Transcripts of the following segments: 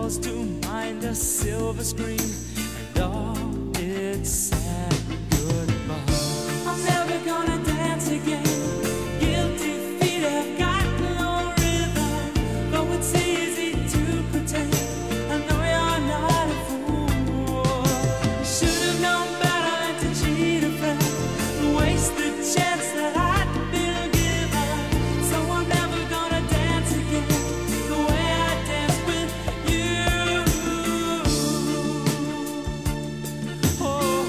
supposed to mind a silver screen and all its sad goodbye. I'm never gonna dance again. Guilty feet have got no rhythm, though it's easy to pretend. I know you're not a fool. You should have known better than to cheat a friend, waste the chance that I'd been given. So I'm never gonna dance again the way I danced with you. Oh,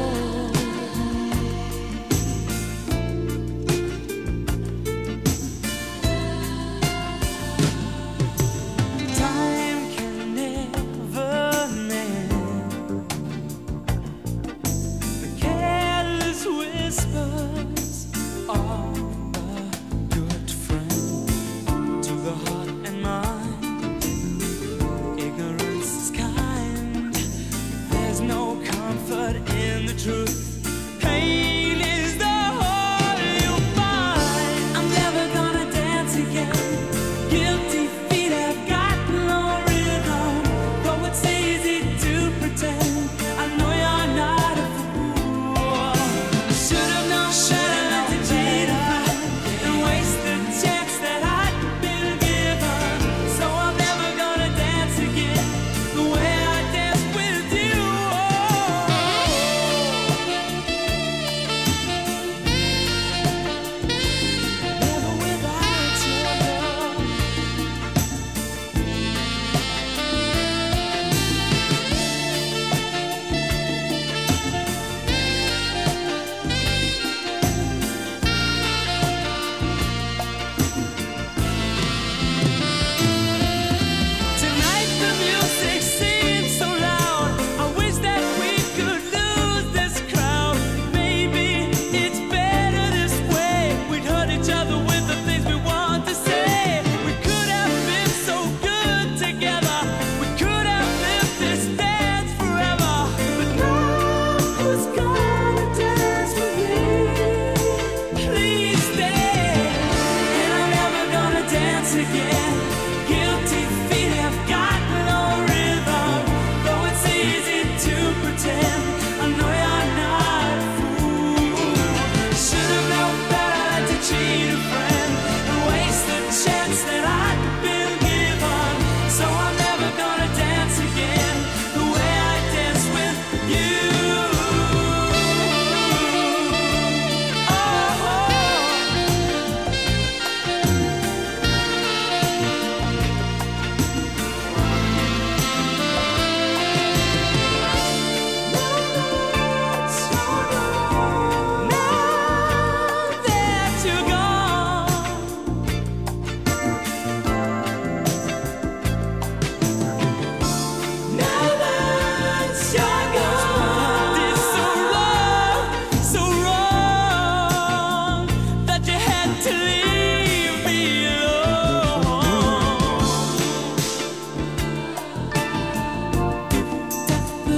time can never mend the careless whispers of a good friend to the heart and mind. Ignorance is kind. There's no comfort in the truth. Pain is the whole you'll find. I'm never gonna dance again. Guilty feet have got no rhythm, though it's easy to pretend. I know you're not a fool. Should have known better to cheat a friend and waste the chance that I'd been given. So I'm never gonna dance again the way I danced with you. Never without your love. Tonight the music seems so loud. I wish that we could lose this crowd. Maybe it's better this way. We'd hurt each other with the things we want to say. We could have been so good together. We could have lived this dance forever. But now who's gonna dance with me? Please stay. And I'm never gonna dance again. Guilty feet have got no rhythm, though it's easy to pretend. I know you're not a fool. Should have known better than to cheat a friend and waste the chance that I'd been given. So I'm never gonna dance again the way I danced with you. Now that you're gone, now that you're gone, it's so wrong that you had to leave me alone. But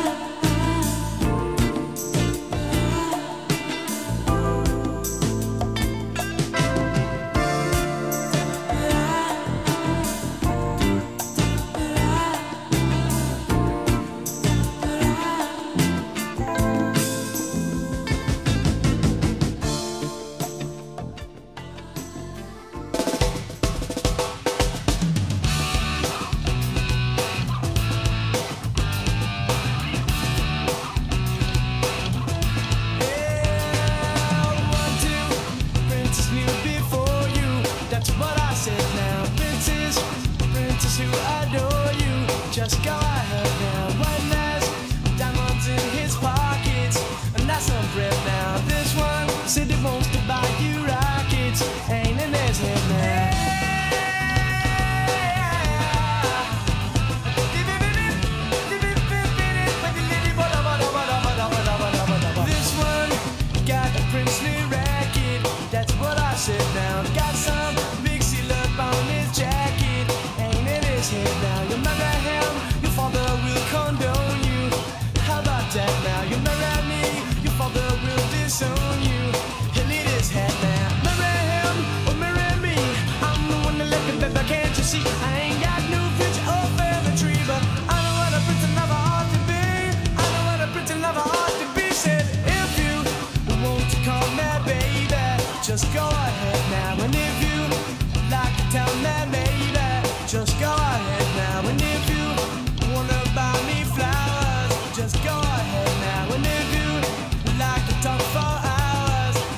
Princess knew before you. That's what I said now. Princess who adore you. Just go ahead now. One has diamonds in his pockets, and that's some bread now. This one said he wants to buy you rockets. Ain't in his head now. This one got a princely racket. That's what I said now. Got some big seal up on his jacket. Ain't in his head now. You marry him, you fall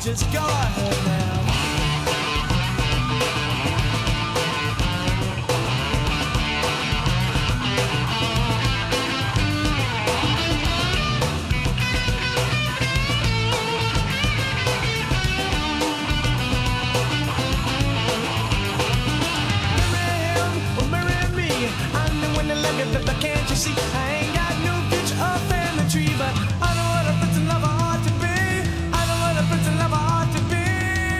just go ahead now. Can't you see? I ain't got no picture or family tree, but I know what a prince and lover ought to be. I know what a prince and lover ought to be.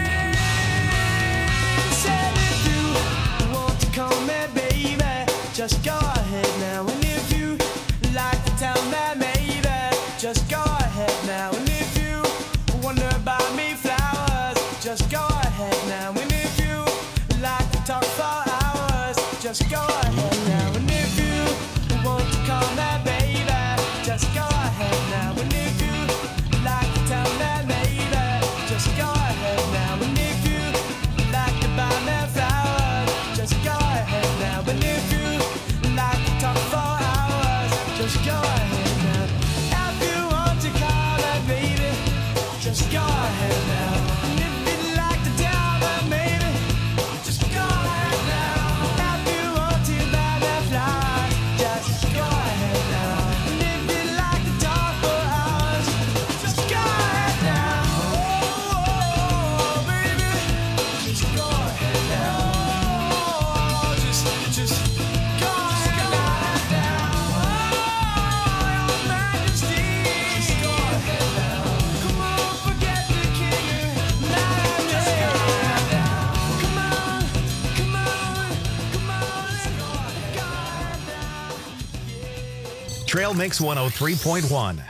Said if you want to call me baby, just go ahead now. And if you like to tell me maybe, just go ahead now. And if you wonder about me flowers, just go ahead now. And if you like to talk for hours, just go ahead now. And if you want to call me baby, just go ahead now. And if you like to tell me maybe, just go ahead now. And if you like to buy me flowers, just go ahead now. And if you like to talk for hours, just go ahead now. If you want to call me baby, just go ahead now. And if you like to tell me maybe, just go ahead now. If you want to buy me flowers, just go ahead now. And if you like to talk for hours, just go ahead now. Oh, baby, just go ahead now. Oh, just go ahead now. Oh, Your Majesty, just go ahead now. Come on, forget the king. Just go ahead now. Come on, come on, come on, let's go ahead now. Trail Mix 103.1.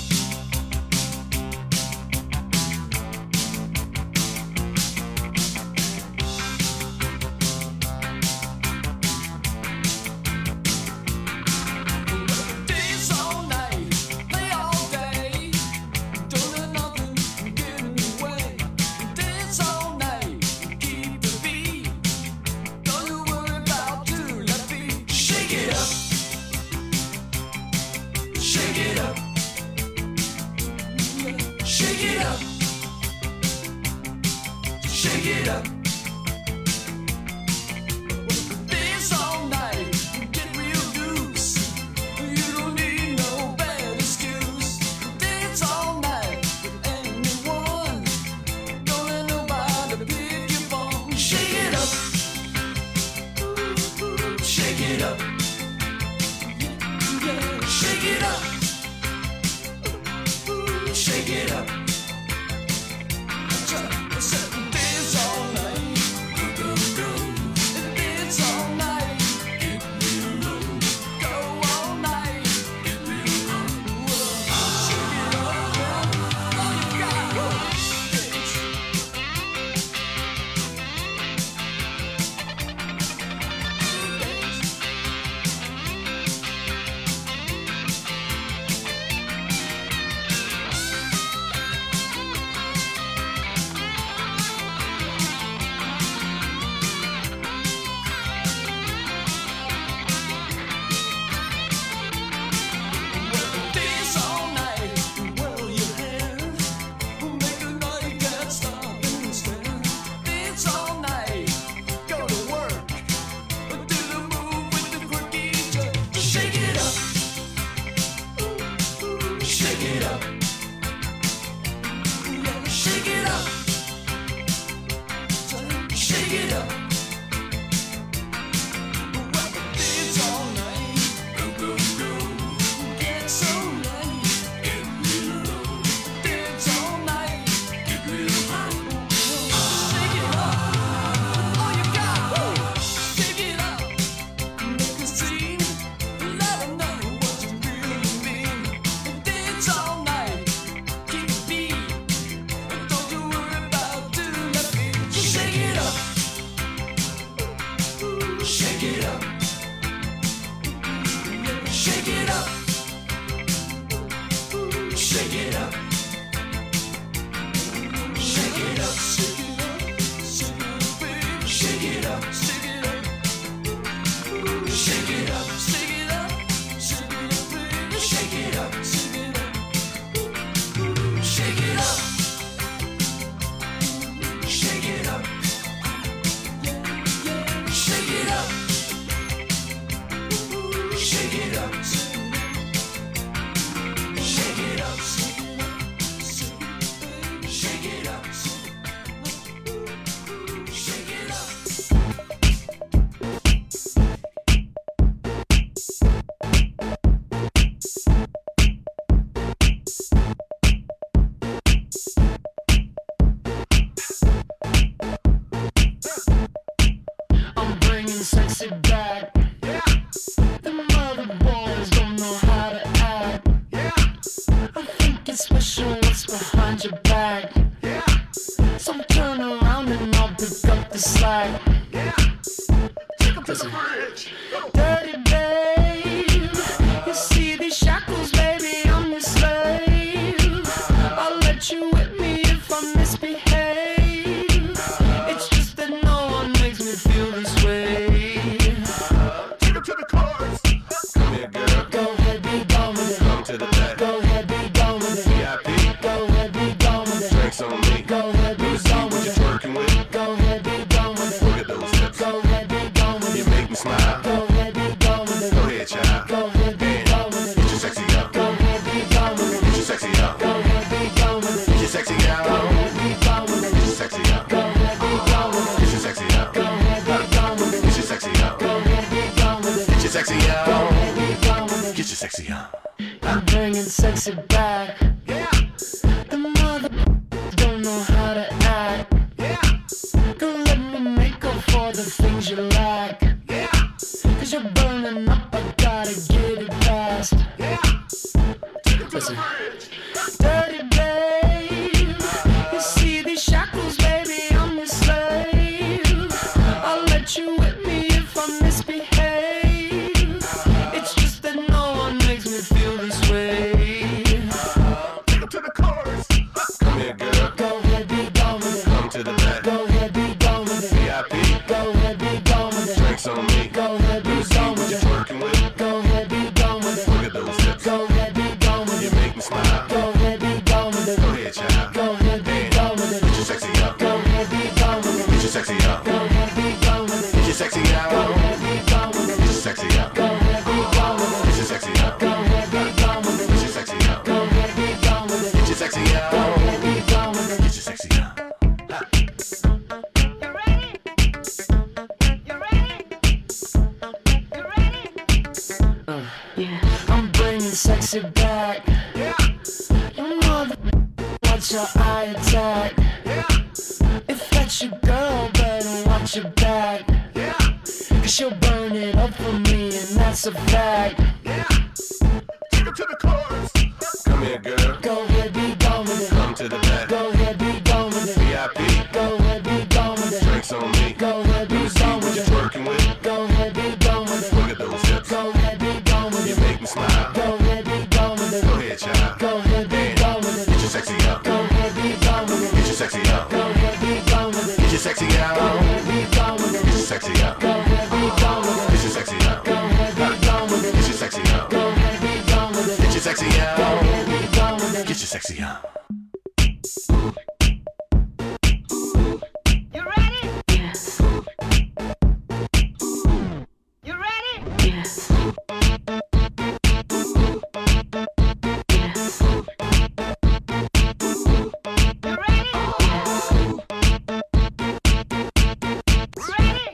Days all night, play all day. Don't let nothing get in the way. Days all night, keep the beat. Don't you worry about too let me shake it up, shake it up, shake it up, shake it up. Days all night, get real loose. You don't need no bad excuse. Dance all night with anyone. Don't let nobody pick your bone. Shake it up, shake it up, yeah. Shake it up, shake it up. Dance all night, dance all night, go all night. Shake it up, all you got. Dance all night, whirl your hand. Make a night can't stop and stand. Dance all night, go to work. Do the move with the quirky jerk. Shake it up, shake it up, yeah. Shake it up, shake it up. Dance all night, get so nice. Dance all night, shake it up, all you got. Shake it up, make a scene, let 'em know what you really mean. Dance all night, keep the beat. Don't you worry about too let me shake it up, shake it up, shake it up, shake it up, shake it up, shake it up, shake it up, baby. Shake it up, shake it up, shake it up, baby. Shake it up, shake it up, shake it up, Shake it up. Shake it up. Shake it up. Shake it up. I'm bringing sexy back. The mother boys don't know how to act. I think it's special what's behind your back. So turn around and I'll pick up the slack. Listen. Dirty babe, you see these shackles, baby, I'm your slave. I'll let you whip me if I misbehave. It's just that no one makes me feel this way. Take him to the chorus. Come here, girl. Go ahead, be gone with it. Come to the back. Go ahead, be gone with it. VIP. Go ahead, be gone with it. Drinks on me. Go ahead, be See gone what with you're it. twerking with. Go ahead, be gone with it. Look at those hips. Go ahead, be gone with You it. make me smile. Go ahead, be gone with it. Go ahead, child. Go ahead, be gone with Get it. your sexy up. Go ahead, be gone with it. Get your sexy up. Go ahead, be gone with it. Get your sexy Go out. ahead, be gone with it. Get your sexy up. Go ahead, be gone with it. Get your sexy up. Go ahead, be gone with it. Get your sexy up. Go ahead, be gone with it. Get your sexy Go out. ahead, be gone with it. Get your sexy up. I'm bringing sexy back. The mother don't know how to act. Go let me make up for the things you lack. Cause you're burning up, I gotta get it fast. Listen. Dirty babe, you see these shackles, baby, I'm your slave. I'll let you whip me if I misbehave. It's just that no one makes me feel this way. Take him to the chorus. Come here, girl. Go ahead, be gone with it. Come to the back. Go ahead, be gone with it. VIP. Go ahead, be gone with it. Drinks on me. Go ahead, be See gone what with you're it. twerking with. Go ahead, be gone with it. Look at those hips. Go ahead, be gone with You it. make me smile. Go ahead, be gone with it. Go ahead, child. Go ahead, be gone with it. Get your sexy up. Go ahead, be gone with Get it. your sexy up. Go ahead, be gone with it. Get your sexy Go out. ahead, be gone with Get it. your sexy up. Go ahead, be gone with Get it. your sexy up. Go ahead, be gone with Get it. your sexy up. Go ahead, be gone with it. Get your sexy Go out. ahead, be gone with it. Get your sexy up. I'm bringing sexy back. You mother, watch your eye attack. If that's your girl, better watch your back. Cause she'll burn it up for me, and that's a fact. Take him to the chorus. Come here, girl. Go ahead, be gone with it. Come to the back. Go ahead, be gone with it. VIP. Go ahead, be gone with it. Drinks on me. Go ahead, be See gone what with you're it. twerking with. Go ahead, be gone with it. Look at those hips. Go ahead, be gone with You it. make me smile. Go ahead, be gone with it. Go ahead, child. Go ahead, be gone with Get it. your sexy up. Go ahead, be gone with it. Get your sexy up. Go ahead, be gone with it. Get your sexy Go out. ahead, be gone with Get it. your sexy up. Go ahead, be gone with Get it. your sexy up. Go ahead, be gone with Get it. your sexy up. Go ahead, be gone with it. Get your sexy Go out. ahead, be gone with it. Get your sexy up. You ready? Yes. You ready? Yes. Yes. You ready? Ready?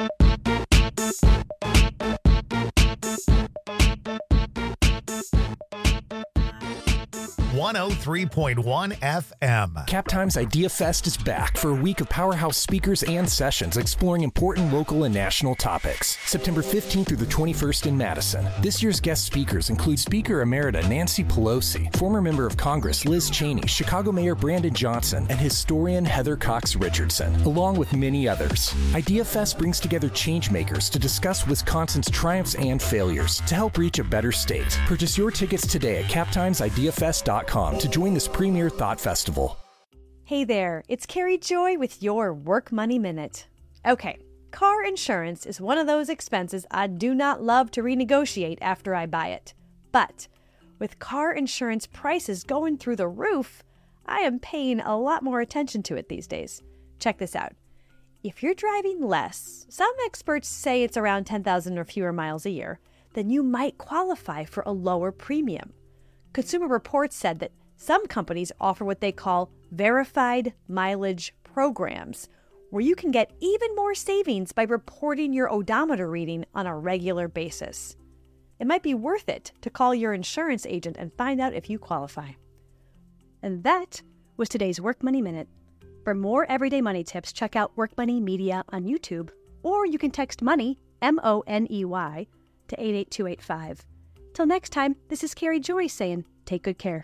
103.1 FM. Cap Times Idea Fest is back for a week of powerhouse speakers and sessions exploring important local and national topics. September 15th through the 21st in Madison. This year's guest speakers include Speaker Emerita Nancy Pelosi, former member of Congress Liz Cheney, Chicago Mayor Brandon Johnson, and historian Heather Cox Richardson, along with many others. Idea Fest brings together changemakers to discuss Wisconsin's triumphs and failures to help reach a better state. Purchase your tickets today at captimesideafest.com to join this premier thought festival. Hey there, it's Carrie Joy with your Work Money Minute. Okay, car insurance is one of those expenses I do not love to renegotiate after I buy it. But with car insurance prices going through the roof, I am paying a lot more attention to it these days. Check this out. If you're driving less, some experts say it's around 10,000 or fewer miles a year, then you might qualify for a lower premium. Consumer Reports said that some companies offer what they call verified mileage programs, where you can get even more savings by reporting your odometer reading on a regular basis. It might be worth it to call your insurance agent and find out if you qualify. And that was today's Work Money Minute. For more everyday money tips, check out Work Money Media on YouTube, or you can text MONEY, MONEY, to 88285. Till next time, this is Carrie Joy saying, take good care.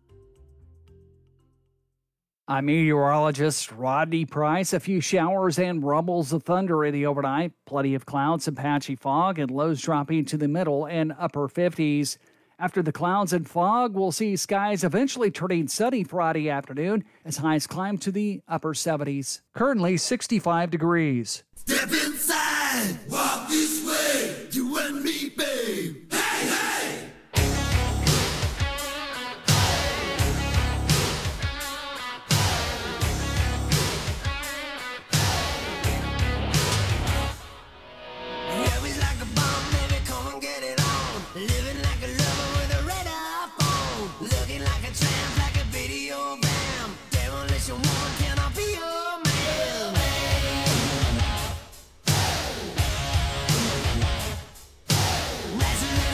I'm meteorologist Rodney Price. A few showers and rumbles of thunder in the overnight. Plenty of clouds and patchy fog, and lows dropping to the middle and upper 50s. After the clouds and fog, we'll see skies eventually turning sunny Friday afternoon as highs climb to the upper 70s. Currently 65 degrees. Step inside, walk this way, you and me, babe. Hey, hey! Yeah, we like a bomb, baby, come and get it on. Living like a lover with a red iPhone. Looking like a tramp, like a video bam. Demolition woman, can I be your man? Rising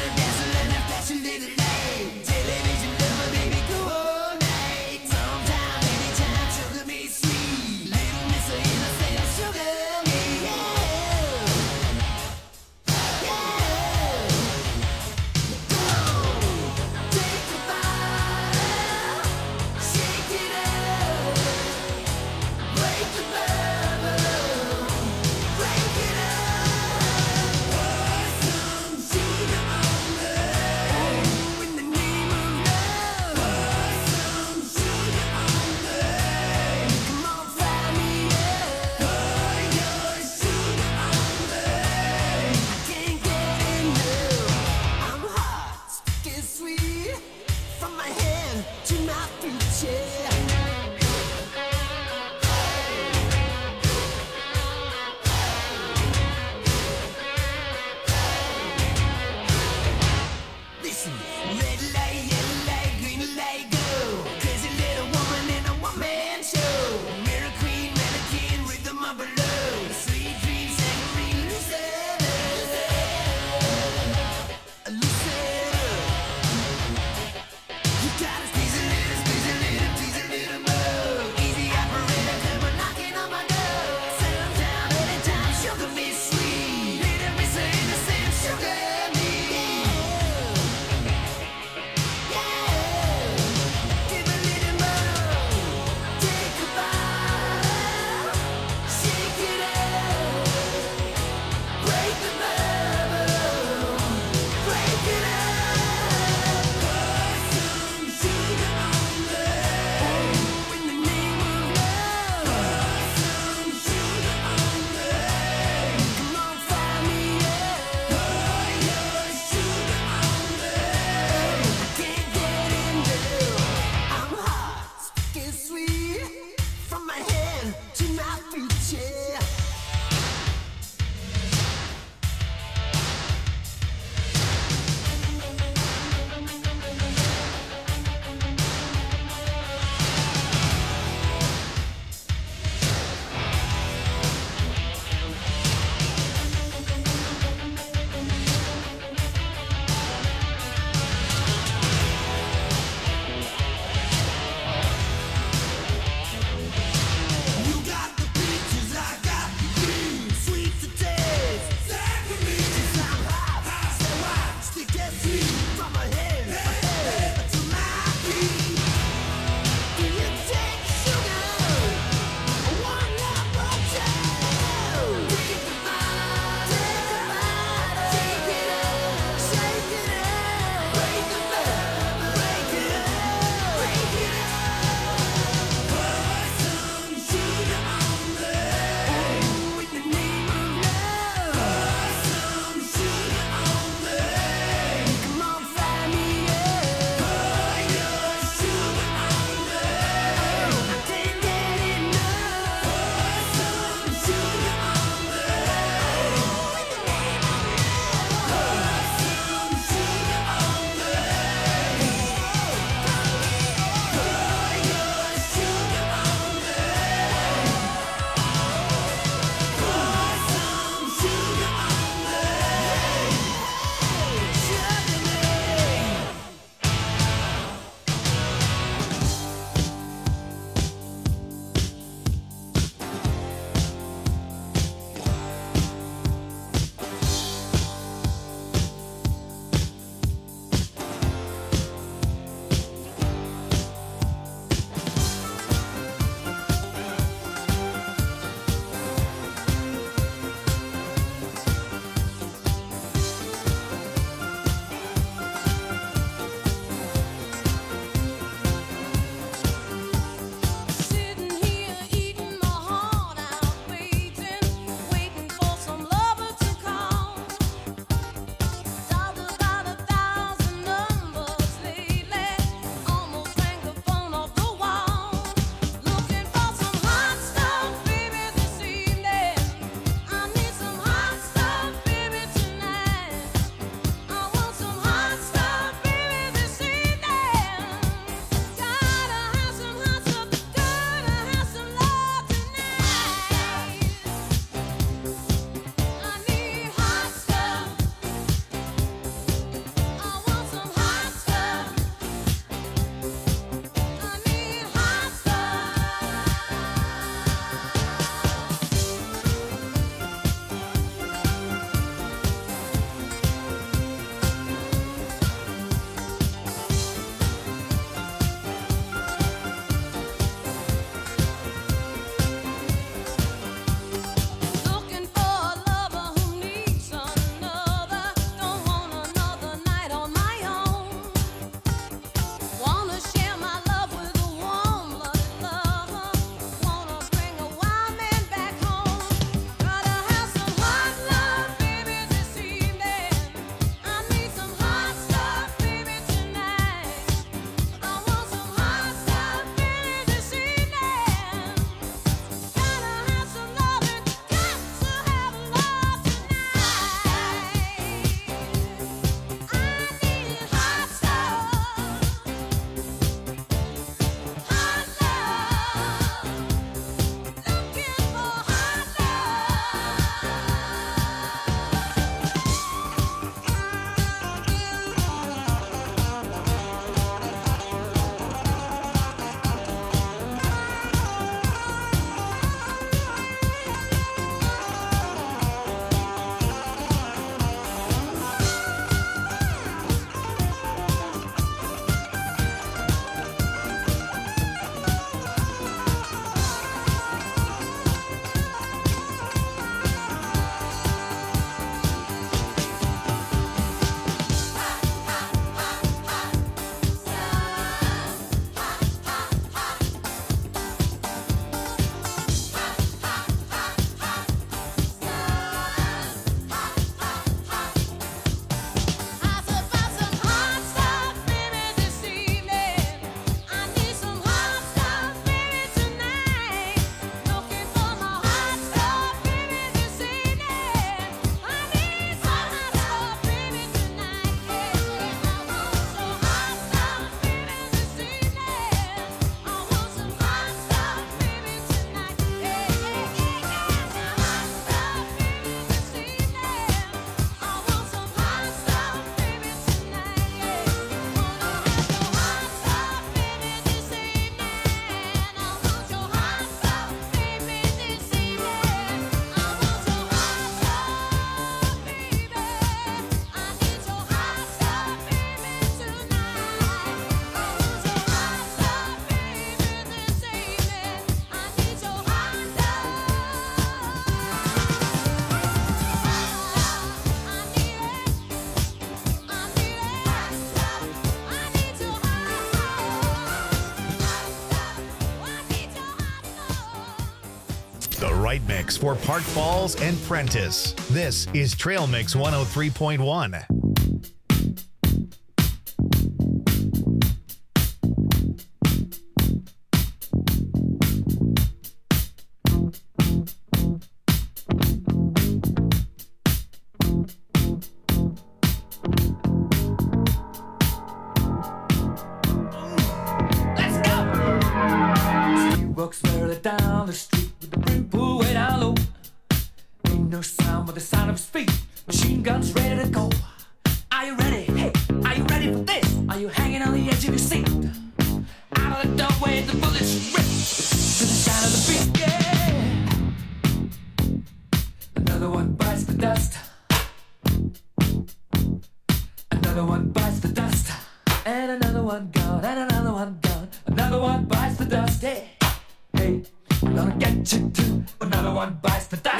right mix for Park Falls and Prentice. This is Trail Mix 103.1. Walks merrily down the street with the brim pulled way down low. Ain't no sound but the sound of his feet. Machine guns ready to go. Are you ready? Hey, are you ready for this? Are you hanging on the edge of your seat? Out of the doorway, the bullets rip to the sound of the beat. Yeah. Another one bites the dust. Another one bites the dust. And another one gone. And another one gone. Another one bites the dust. Hey. Hey, I'm gonna get you too. Another one bites the dust.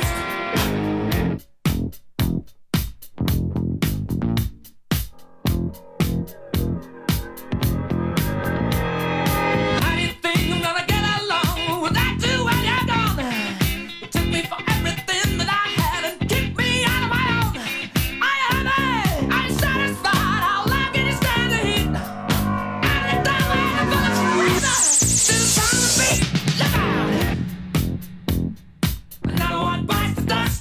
How do you think I'm gonna get along without you when you're gone? You took me for everything that I had and kicked me out of my own. Are you happy? Are you satisfied? How long can you stand the heat? Out of the doorway, the bullets race to the sound of the beat. Look out! Another one bites the dust.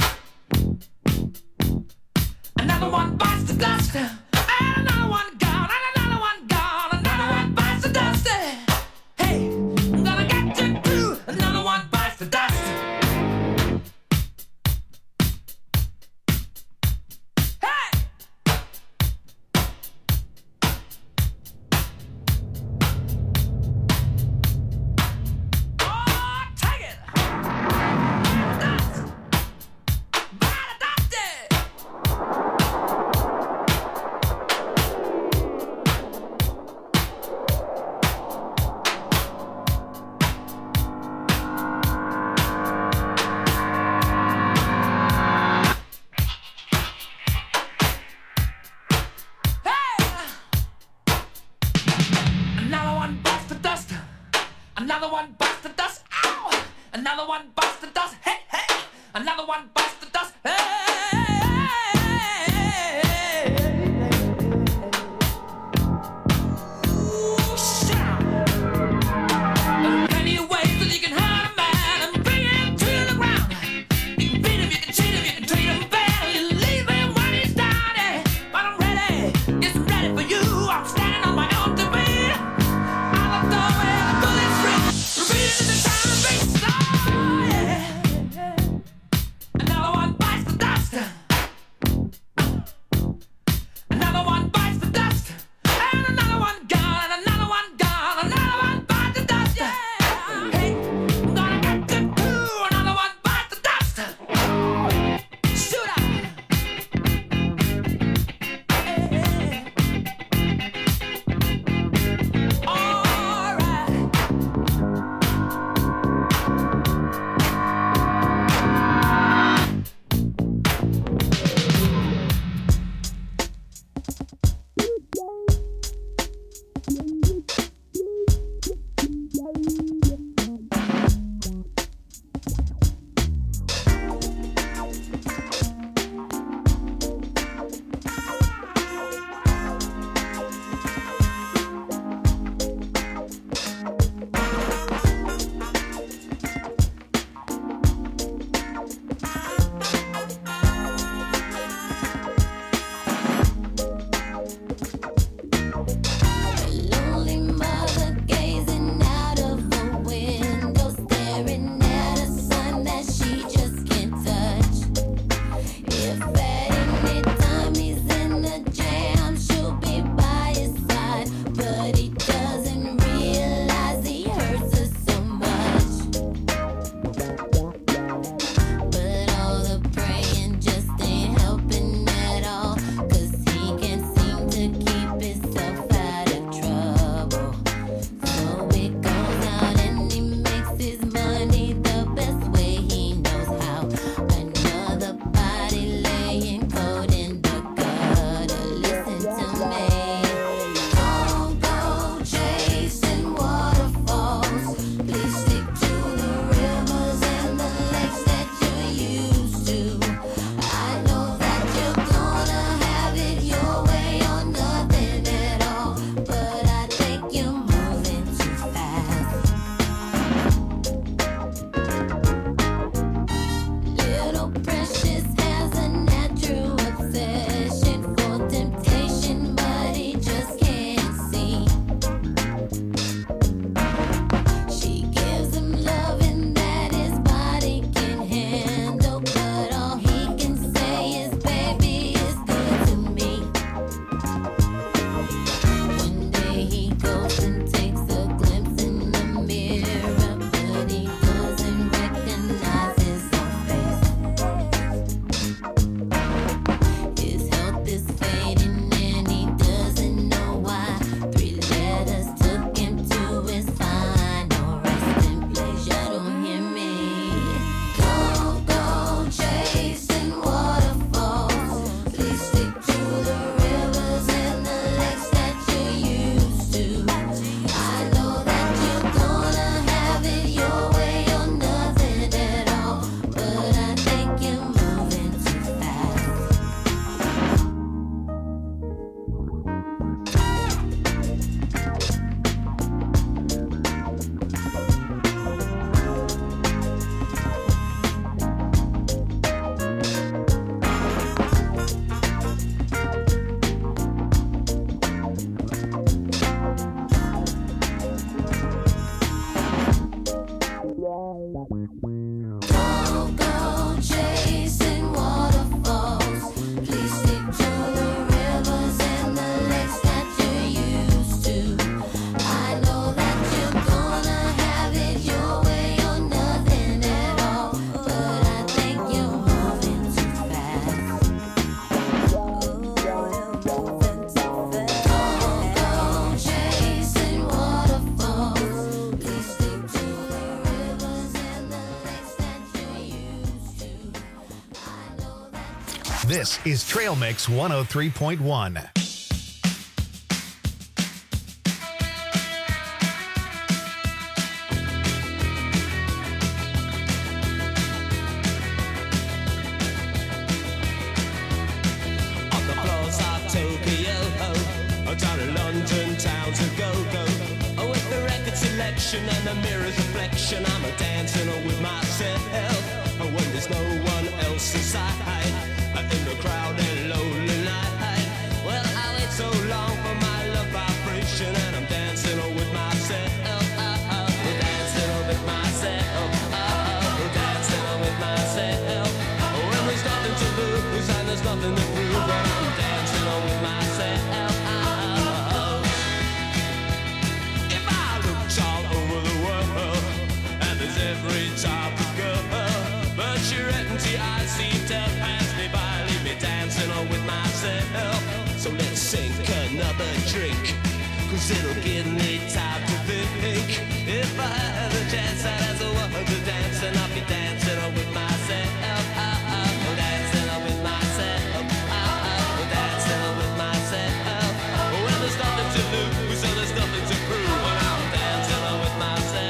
Another one bites the dust. And another one gone. And another one gone. Another one bites the dust. Hey, I'm gonna get you too. Another one bites the dust. Hey! Oh, take it! Dust! By the dusty! Another one busts the dust. Another one busts the dust. Ow! Another one busts the dust. Hey, hey! Another one busts the dust. Hey! Ooh, shout! There are plenty of ways that you can hurt a man and bring him to the ground. You can beat him, you can cheat him, you can treat him bad, you leave him when he's down. But I'm ready, yes, I'm ready for you. I'm standing on my own to beat. Out of the doorway, the bullets ring, repeating the sound of beats. Oh, yeah. Another one bites the dust. This is Trail Mix 103.1. Down in London town to go with the record selection and the mirror's reflection. I'm a dancing with myself when there's no one else inside in the crowded lonely night. Well, I wait so long for my love vibration and I'm dancing with myself. Dancing with myself. Dancing with myself. When there's nothing to lose and there's nothing to prove, but I'm dancing with myself. Every type of girl, but you're empty. I seem to pass me by, leave me dancing on with myself. So let's sink another drink, cause it'll give me time to think. If I had a chance, I'd ask a woman to dance, and I'll be dancing on with myself. Dancing on with myself. Dancing on with myself. Well, there's nothing to lose, and there's nothing to prove, but I'm dancing on with myself.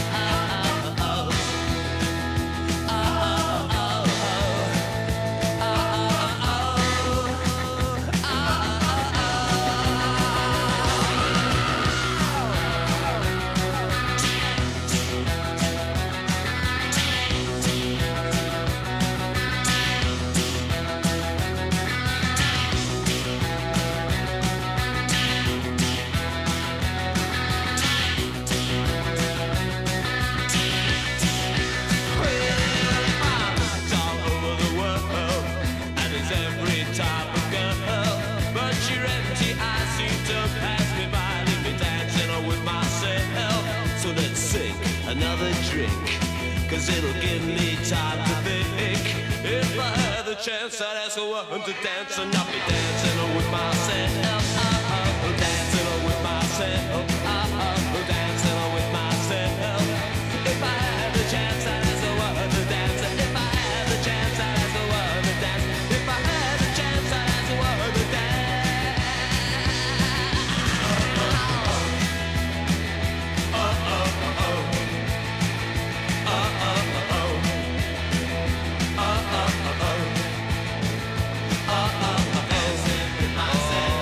Another drink, cause it'll give me time to think. If I had the chance, I'd ask a woman to dance, and I'll be dancing with myself. Dancing with myself. Dancing with myself. If I had the chance, I'd ask a woman to dance. If I had the chance, I'd ask a woman to dance. If I had the chance, I'd ask a woman to dance. Dancing with myself.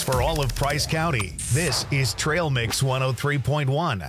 for all of Price County. This is Trail Mix 103.1.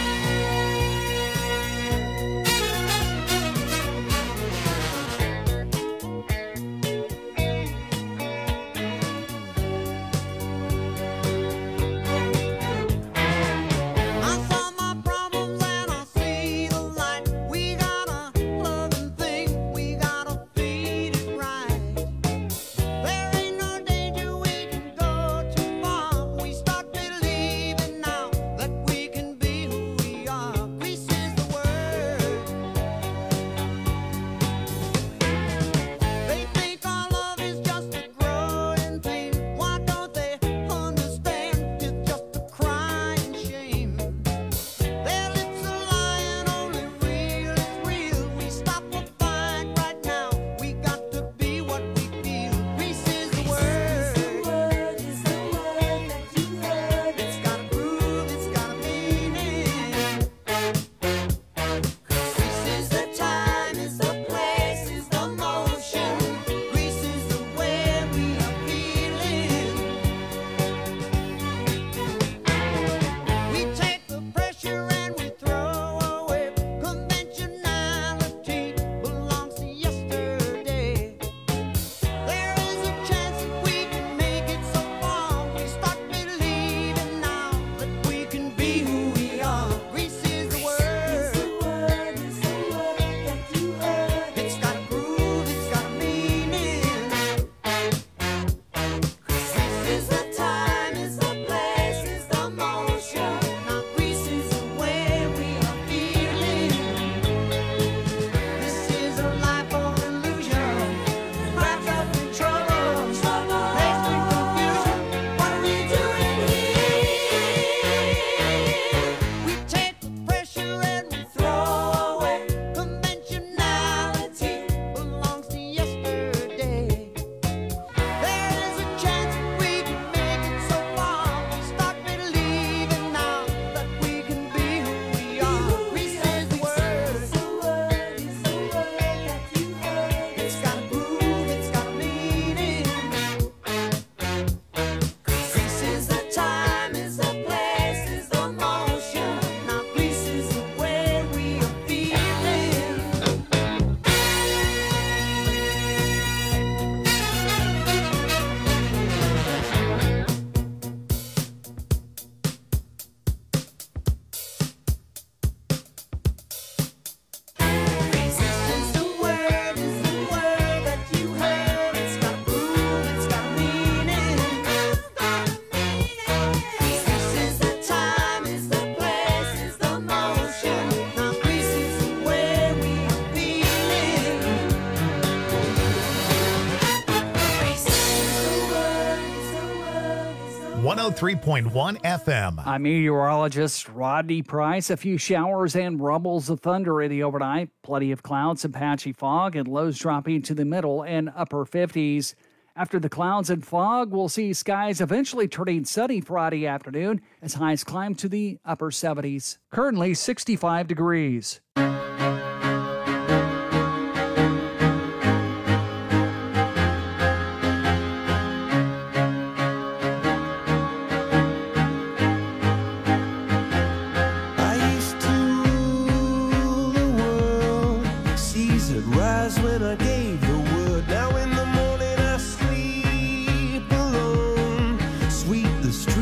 .1 FM. I'm meteorologist Rodney Price. A few showers and rumbles of thunder in the overnight. Plenty of clouds and patchy fog, and lows dropping to the middle and upper 50s. After the clouds and fog, we'll see skies eventually turning sunny Friday afternoon as highs climb to the upper 70s. Currently 65 degrees.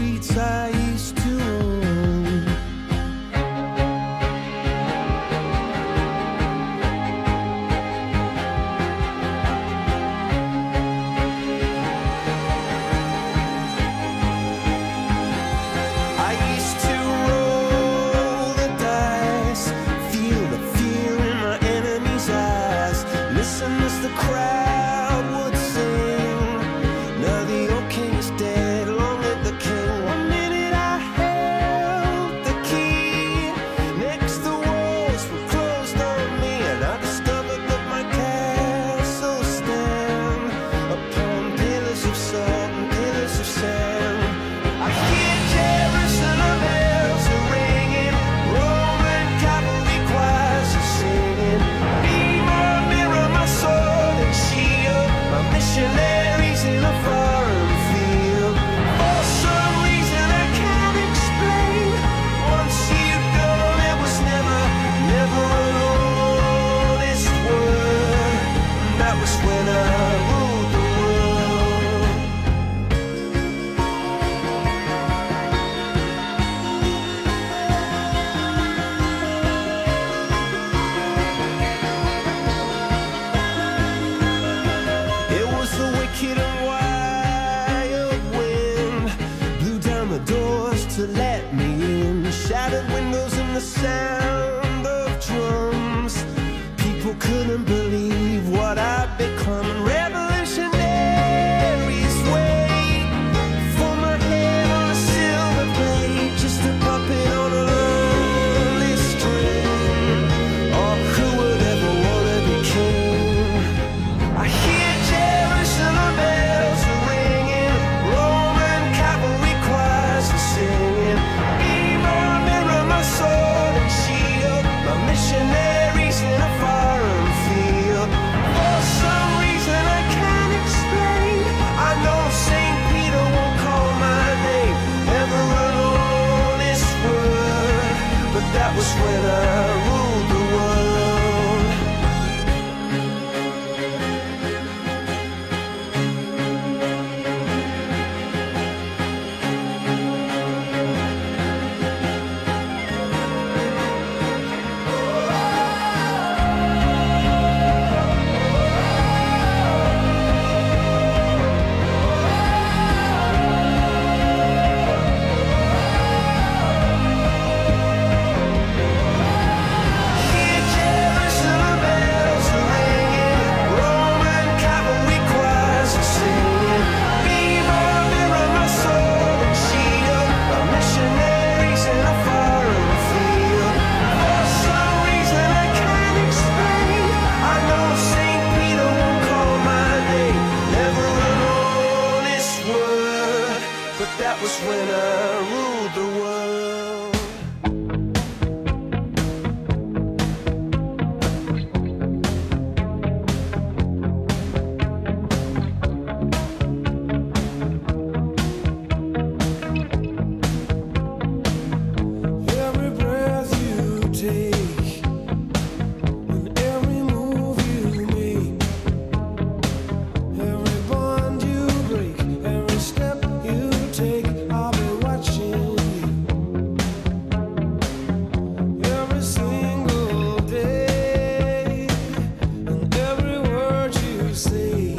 I used to own. sound of drums. People couldn't believe what I'd become. Revolutionaries wait for my head on a silver plate, just a puppet on a lonely string. Oh, who would ever want to be king? I hear Jerusalem bells are ringing, Roman cavalry choirs are singing. Be my mirror, my sword and shield, my missionaries in a foreign field. For some reason I can't explain, I know St. Peter won't call my name, never an honest word, but that was when I ruled the world. Hear Jerusalem bells are ringing, Roman cavalry choirs are singing. Be my mirror, my sword and shield, my missionaries in a foreign field. For some reason I can't explain, I know St. Peter won't call my name, never an honest word, but that was when I ruled the world. Every breath you take and every move you make, every bond you break, every step you take, I'll be watching you. Every single day and every word you say,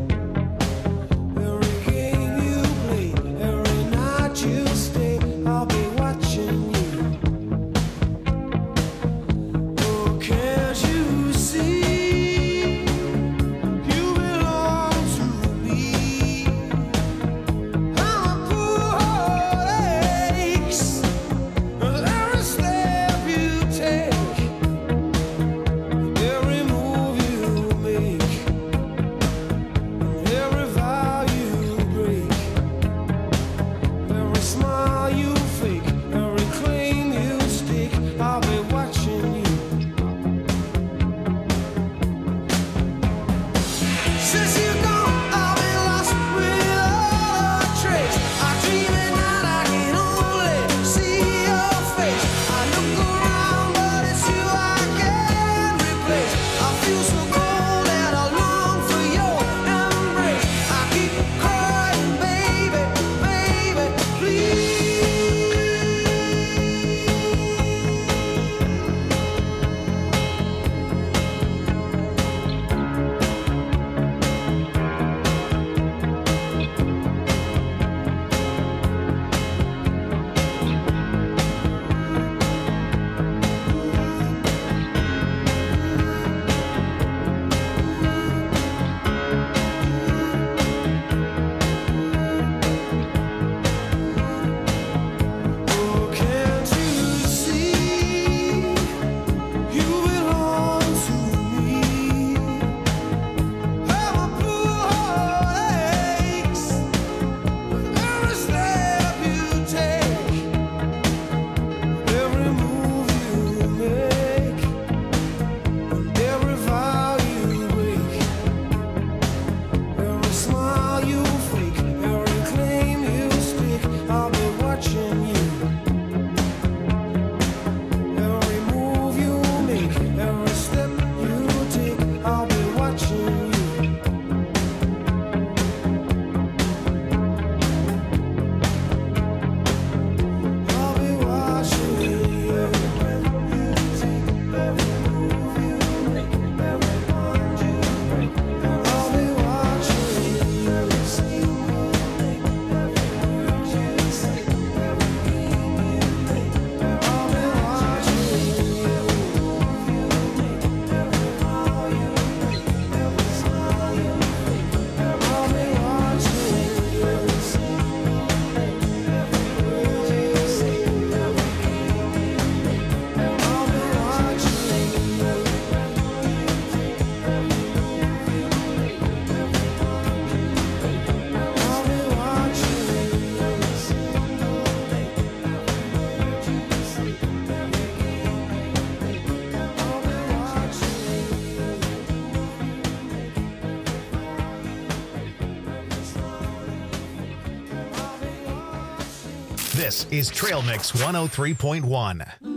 every game you play, every night you stay, I'll be watching you. Oh, can't you see? You belong to me. I'm a poor heart aches with every step you take, every move you make, every vow you break, every smile you fake, every claim you stake, I'll be watching you. Since you're gone, I've been lost without a trace. I dream at night, I can only see your face. I look around, but it's you I can't replace. I feel so cold and I long for your embrace. I keep crying, baby, baby, please. Oh, can't you see? You belong to me. I'm a poor heart aches with every step you take, every move you make, every vow you break, every smile you fake, every claim you stake, I'll be watching you. Every move you make, every step you take, I'll be watching you. I'll be watching you. Every breath you take, every move you make, every bond you break, I'll be watching you. Every single day, every word you say, every game you play, I'll be watching This is Trail Mix 103.1.